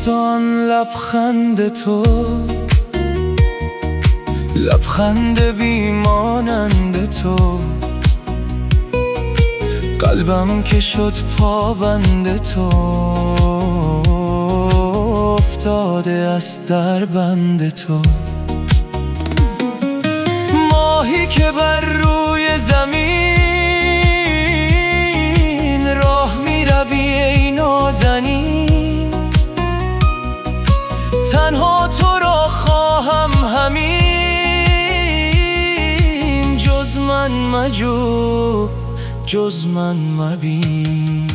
توست آن لبخند تو، لبخند بیمانند تو، قلبم که شد پابند تو، افتاده است در بند تو. ماهی که بر روی زمین راه می روی ای نازنین، تنها تو را خواهم همین، جز من مجو جز من مبین.